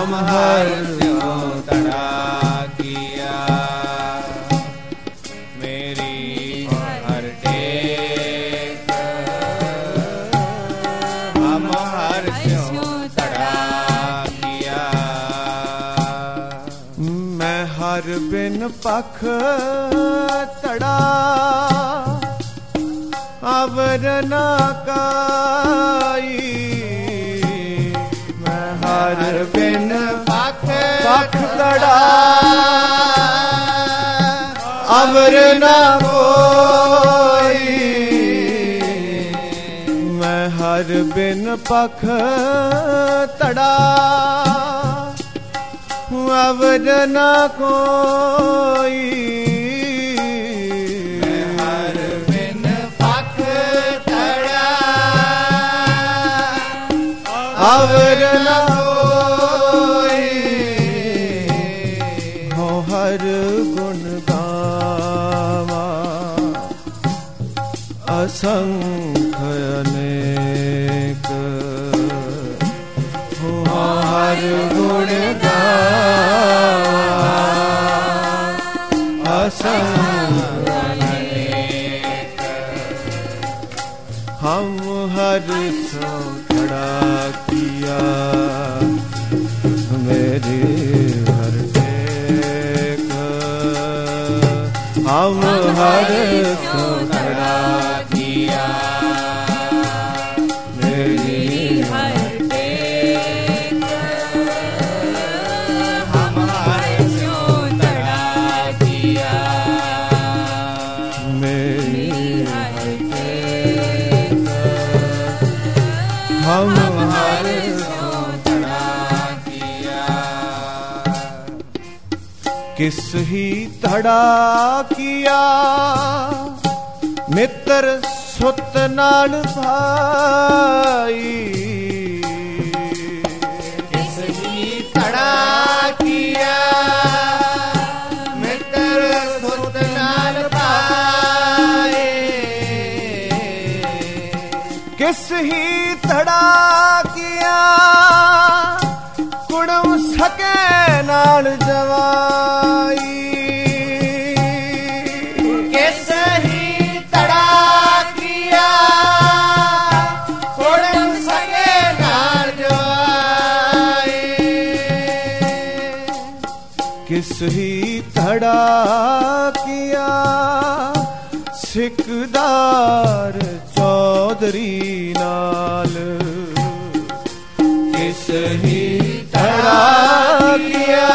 हम हर स्यों तड़ा किया। मेरी हर टेक हम हर स्यों तड़ा किया। मैं हर बिन पख तड़ा अवर न काई। मैं हर बिन पख तड़ा अवर न कोई। मैं हर बिन पख तड़ा अवर न कोई। हर बिन पख तड़ा अवर न कोई। हो हर गुण गावा असंख्य अनेक। हो हर गुण हम हर सो खड़ा किया। मेरे हर टेक हम हर सो खड़ा किया। मेरी हर टेक हम हर स्यों तड़ा किया। मेरी हर टेक हम हर स्यों तड़ा किया। किस ही तड़ा किया मित्र सुत नाल भाई। किस ही तड़ा किया मित्र सुत नाल भाई। किस ही तड़ा किया कुड़म सके नाल जवाई। किस ही तड़ा किया कुड़म सके नाल जवाई। किस ही तड़ा किया सिकदार चौधरी नाल। किस ही तड़ा किया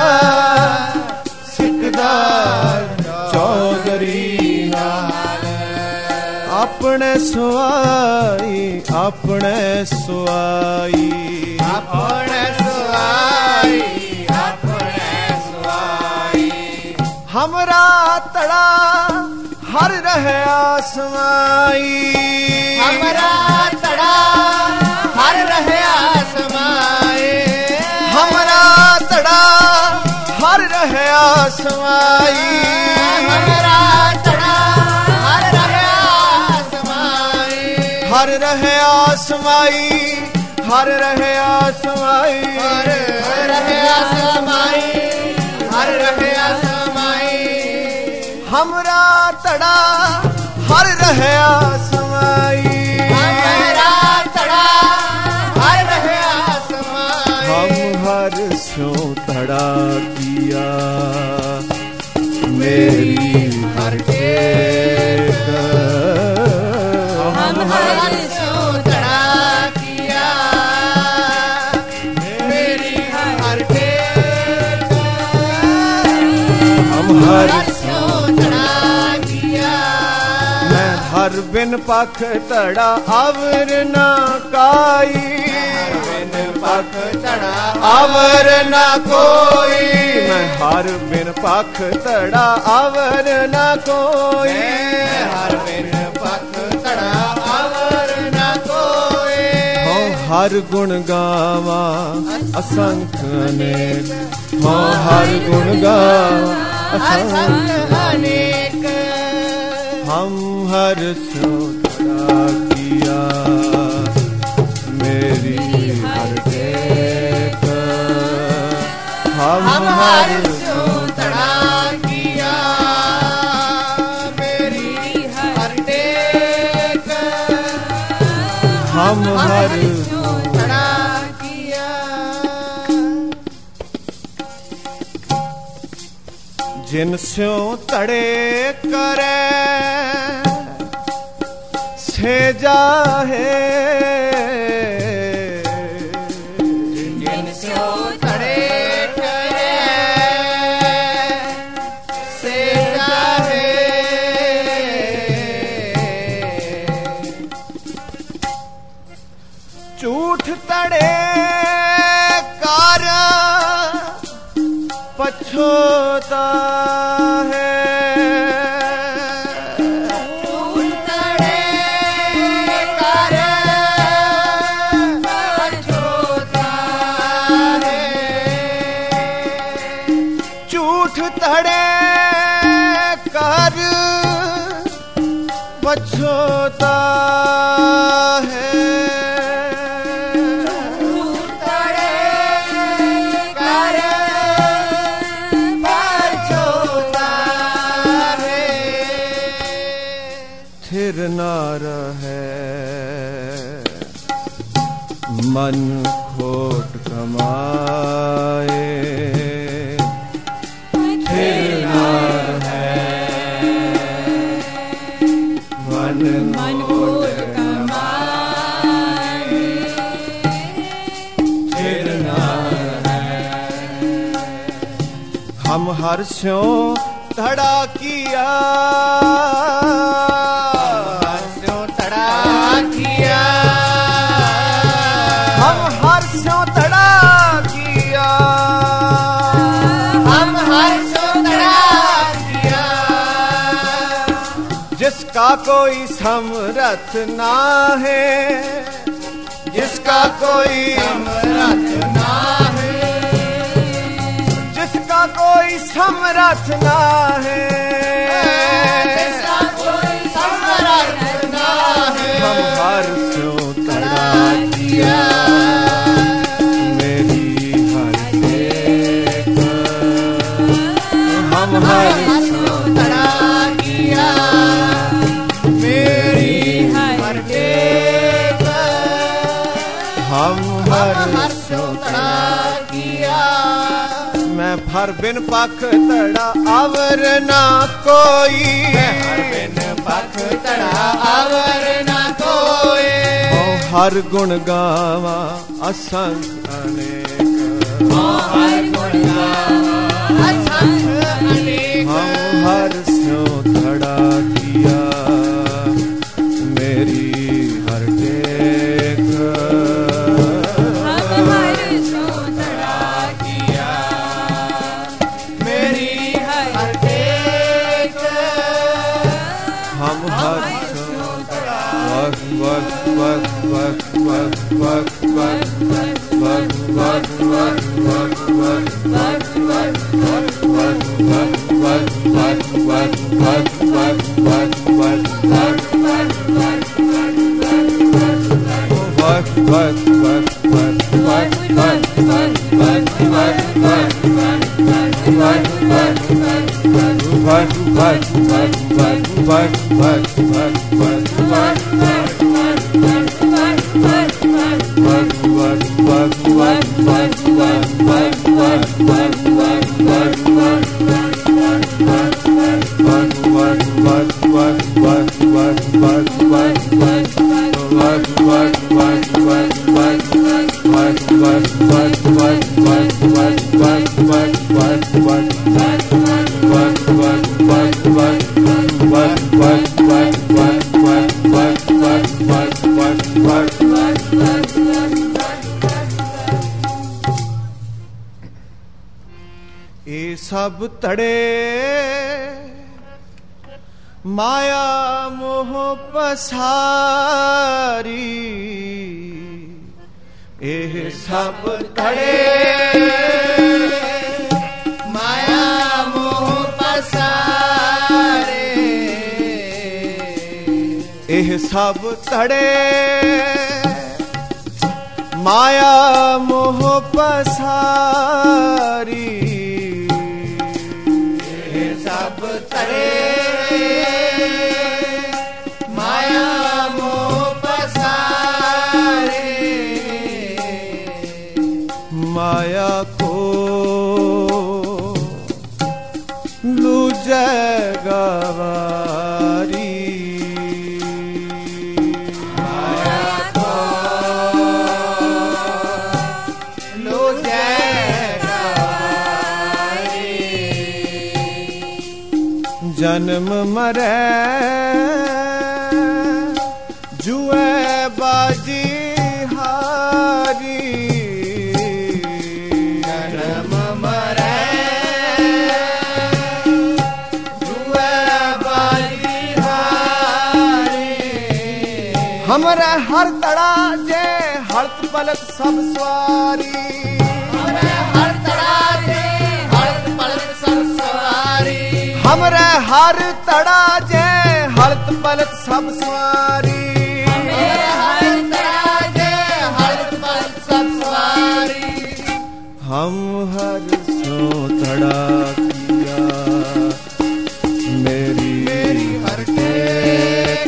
सिकदार चौधरी नाल। अपने सुआई अपने सुआई। अपने सुआई अपने सुआई। हमरा तड़ा हर रहे आसमाई। हमरा तड़ा हर रहे आसमाए। हमरा तड़ा हर रहे आसमाई। हमरा तड़ा हर रहे आसमाए। हर रहे आसमाई हर रहे आसमाई। हर रहे आसमाई हर रहे आसमाई। हमरा तड़ा हर रहे आसमाई। हमरा तड़ा हर रहे आसमाई। हम हर सो तड़ा किया। मेरी हर टेक हम हर स्यों तड़ा किया। मेरी हर टेक हम हर स्यों तड़ा किया। मैं हर बिन पख तड़ा अवर न काई। बिन पख तड़ा अवर न कोई। मैं हर बिन पख तड़ा अवर न कोई। हर बिन पख तड़ा अवर न कोई। हो हर गुण गावा असंख्य अनेक। हो हर गुण गावा असंख्य अनेक। हम हर सो तड़ा किया। मेरी हर टेक हम हर हर स्यों तड़ा किया मेरी हर टेक हम हर स्यों तड़ा किया जिन स्यों तड़े करे से जाहे जिन स्यों तड़े करे से जाहे झूठ तड़े कर पछोता है झूठ तड़े कर पछोता है थिर न रहे मन खोट कमाए थिर न रहे मन खोट कमाए थिर न रहे हम हर स्यों धड़ा किया हम हर स्यों तड़ा किया हम हर स्यों तड़ा किया जिसका कोई समरथ ना है जिसका कोई समरथ ना है जिसका कोई समरथ ना है जिसका कोई समरथ ना है हम हर स्यों तड़ा किया मेरी हर टेक हम हर स्यों तड़ा किया मेरी हर टेक हम हर स्यों तड़ा किया मैं भर बिन पख तड़ा अवर ना कोई हर बिन पख तड़ा अवर ना कोई हर गुण गावा असंख्य अनेक हर गुण गावा असंख्य अनेक हम हर स्यों तड़ा किया मेरी हर टेक हम हर स्यों तड़ा किया मेरी हर टेक हम हर स्यों वक वक वक वक वक वक वक वक वक वक वक ये सब तड़े माया मोह पसारी ये सब तड़े माया मोह पसारे ये सब तड़े माया मोह पसारी माया को लूजे गवारी माया को लूजे गवारी जन्म मरे जुए बाजी हारी जन्म मरे जुए बाजी हारी हमरे हर तड़ा जे हड़त पलक सब सवारी हमरे हर तड़ा जे हड़त पलक सब सवारी हमरे हर तड़ा जे हड़त पलक सब सवारी हम हर सो तड़ा किया मेरी हर टेक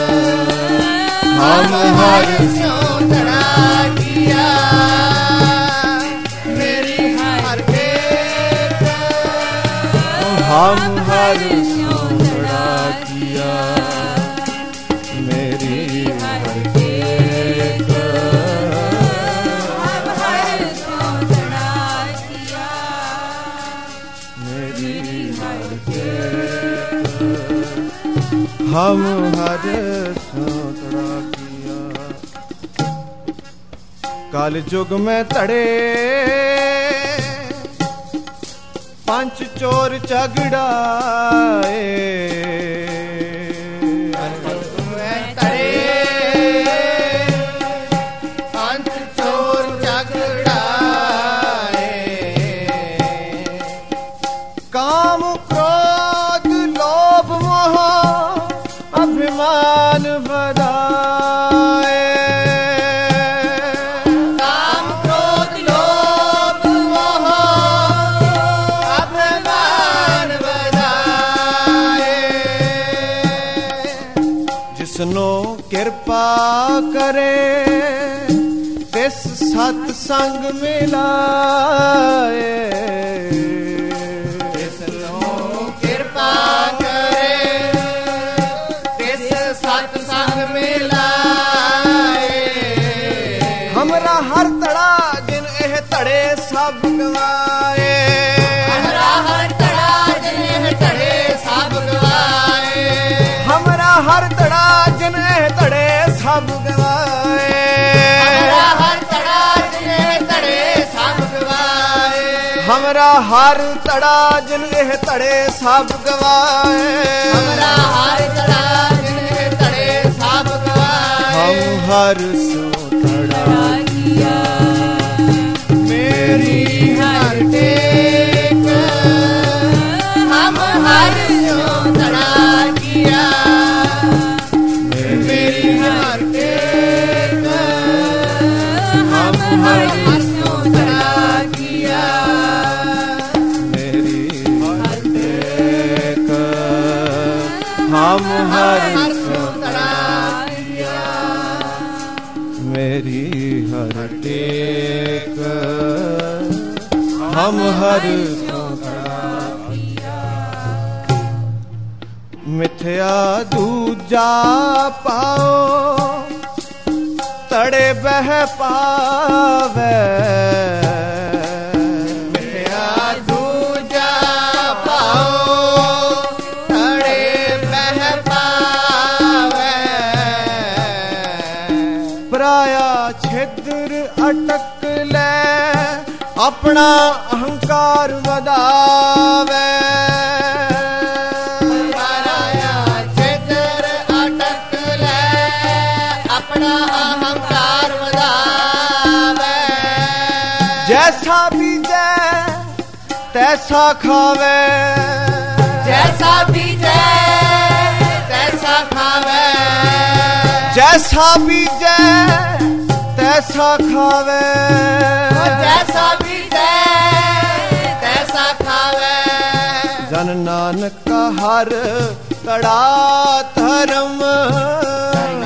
हम हर सो तड़ा किया मेरी हर टेक हम हर सो तड़ा किया मेरी हर टेक हम हर सोतड़ा किया काल जुग में तड़े पंच चोर झगड़ाए तड़े पंच चोर झगड़ाए काम क्रोध लोभ मोह अभिमान बधाए काम क्रोध लोभ मोह अभिमान बधाए जिसनो कृपा करे तिस सत्संग मिलाए कृपा करे तिस सत्संग मिलाए हमरा हर तड़ा जिन एह तड़े सब गवाए हमरा हर तड़ा जिन तड़े सब गवाए हमरा हर तड़ा जिन एह तड़े सब गवाए हमरा हर तड़ा जिन तड़े सब गवाए हमरा हर तड़ा जिन एह तड़े सब गवाए हमरा हर तड़ा जिन तड़े सब गवाए हम हर सो तड़ा किया मेरी हर टेक हम हर सो तड़ा किया मेरी हर टेक हम हर सो तड़ा किया मेरी हर टेक हम हर सो तड़ा किया मेरी हर टेक हम हर मिथ्या दूजा पाओ तड़े बह पावे मिथ्या दूजा पाओ तड़े बह पावे पराया छिद्र अटक ले अपना अहंकार वधावे पराया छिद्र अटक ले अपना अहंकार वधावे जैसा बीजे तैसा खावे जैसा बीजे तैसा खावे जैसा बीजे तैसा खावे जैसा बीजे तैसा खावे जन नानक का हर तड़ा धर्म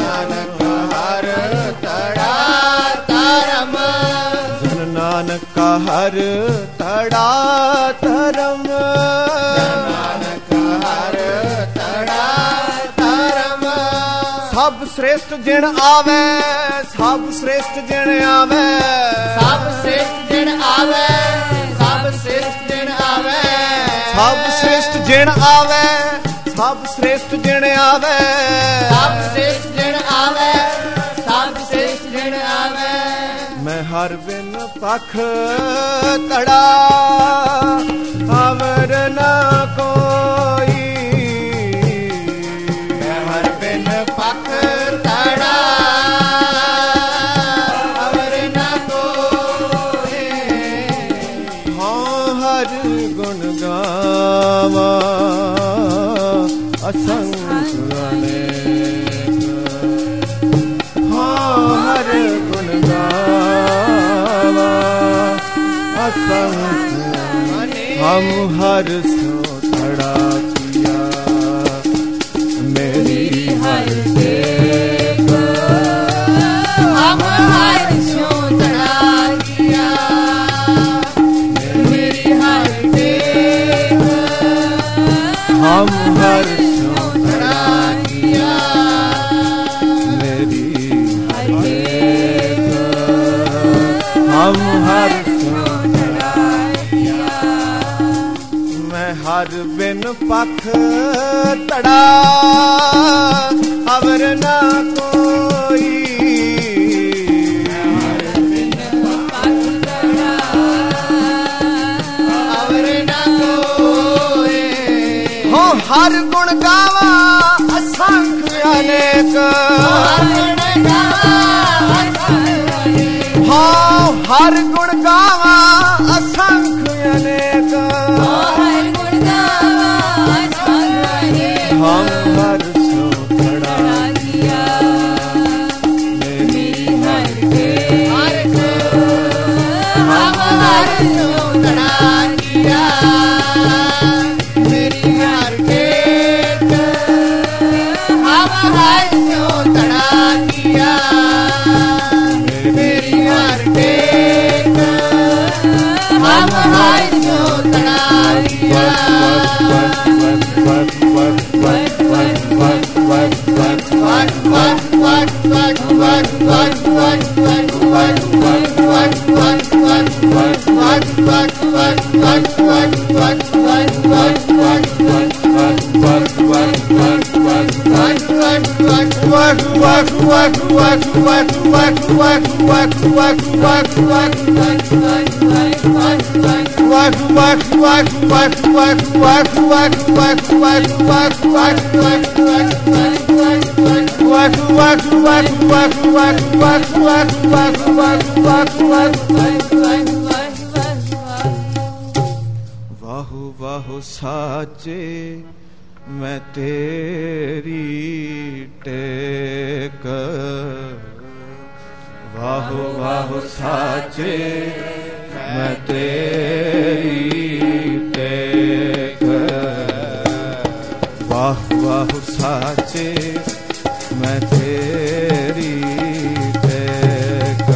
नानक हर तड़ा धर्म जन नानक का हर तड़ा धर्म नानक हर तड़ा धर्म सब श्रेष्ठ जिन आवे सब श्रेष्ठ जिन आवे सब श्रेष्ठ जिन आवे सब श्रेष्ठ जिन आवे सब श्रेष्ठ जिन आवे सब श्रेष्ठ जिन आवे सब श्रेष्ठ जिन आवे सब श्रेष्ठ जिन आवे मैं हर बिन पख तड़ा अवर न कोई मैं हर बिन पख तड़ा अवर न कोई हाँ हर गुण गावा असंख्य अनेक हाँ हर गुण गावा असंख्य हम हर सो खड़ा किया मेरी हर देख हम हर सो तड़ा किया मेरी हर देख हम हर सो तड़ा किया मेरी हर देख हम हर सो मैं हर बिन पख तड़ा अवर ना कोई हर बिन पख तड़ा अवर न कोई हो हर गुण गावा असंख्य अनेक हो हर गुण गावा असंख्य अनेक हम हर सो खड़ा मेरी हर वाहु वाहु साचे मैं तेरी टेक वाहु वाहु साचे मैं तेरी टेक वाह वाहु साचे मैं तेरी टेक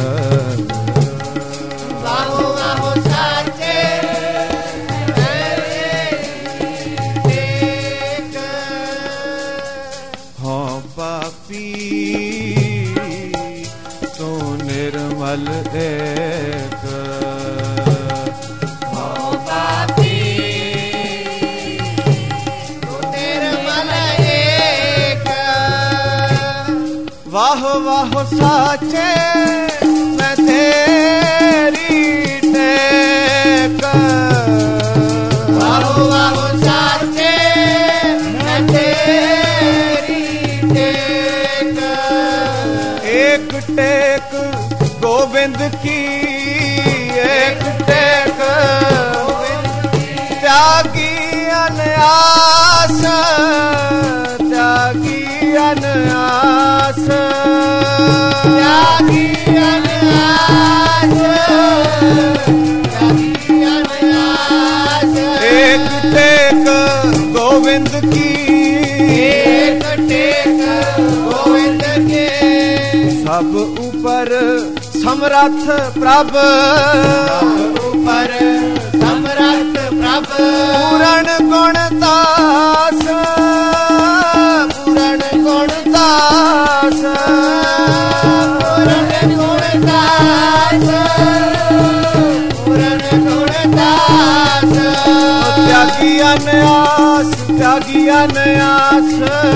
हाँ पापी तू निर्मल एक वाह वाह साचे मैं तेरी टेक वाह वाह साचे मैं तेरी टेक एक टेक गोविंद की एक टेक त्यागी अनयास त्यागी अनयास त्यागी अनयास त्यागी अनयास एक टेक गोविंद की एक टेक गोविंद के सब ऊपर समरथ प्रभ पर समरथ प्रभ पूरण गुण दास पूरण गुण दास पूरण गुण दास पूरण गुण दास त्यागी अनयास त्यागी अनयास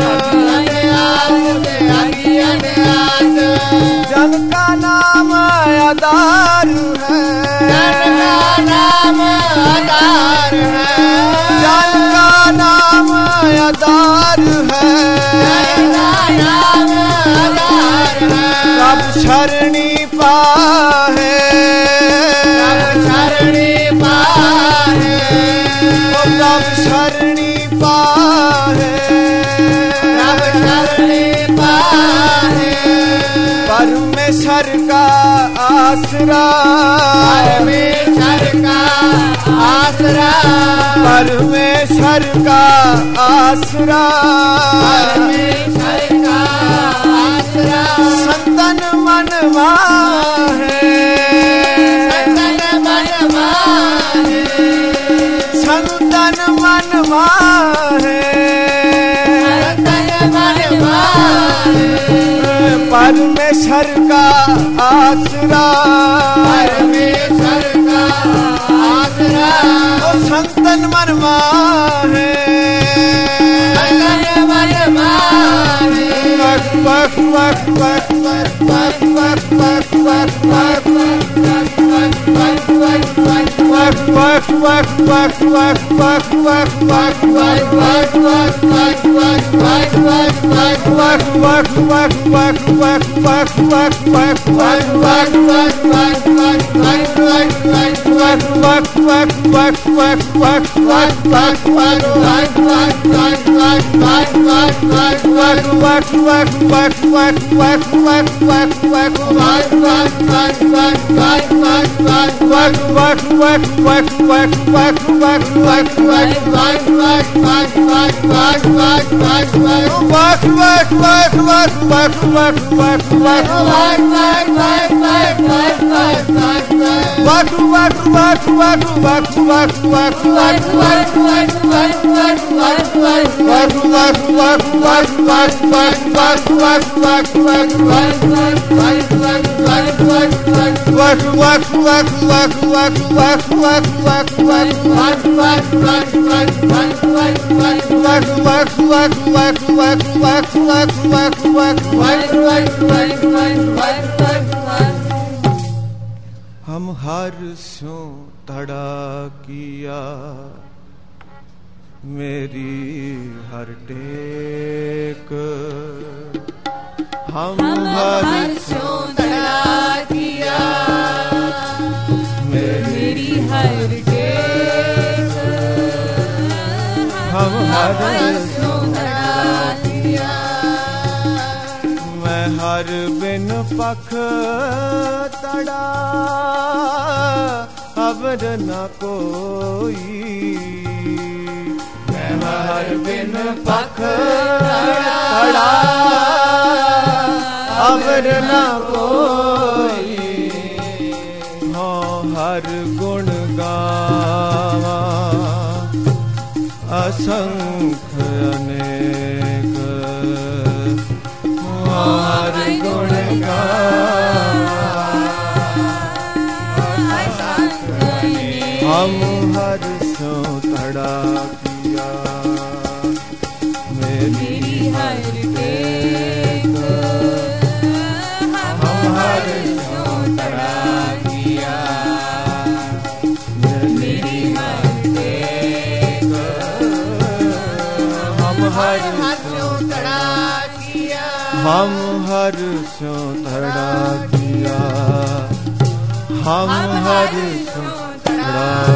त्यागी अनयास जन का नाम आधार है जन का नाम आधार है जन का नाम आधार है जन का नाम आधार है प्रभ शरणी पाहे प्रभ शरणी पाहे प्रभ शरणी पाहे प्रभ शरणी पाहे परमेश्वर का आसरा परमेश्वर का आसरा परमेश्वर का आसरा परमेश्वर का आसरा संतन मन माहे संतन मन माहे संतन मन माहे संतन मन माहे परमेश्वर का आसरा परमेश्वर का आसरा ओ संतन मन माहे संतन मन माहे वक वक वक वक वक वक वक वक वक वक वक वक वक वक वक वक हम हर सो तड़ा किया मेरी हर टेक हम हर सो तड़ा किया मेरी हर टेक हम हर सो तड़ा किया मैं हर बिन पख तड़ा अबर न कोई मैं हर बिन पख तड़ा अबर न कोई हाँ हर गुण गावा असंख्य अनेक हर गुण हम हर सो तड़ा किया मेरी हर टेक हम हर सो तड़ा किया मेरी हर टेक हम हर सो तड़ा किया हम हर सो तड़ा किया हम हर सो तड़ा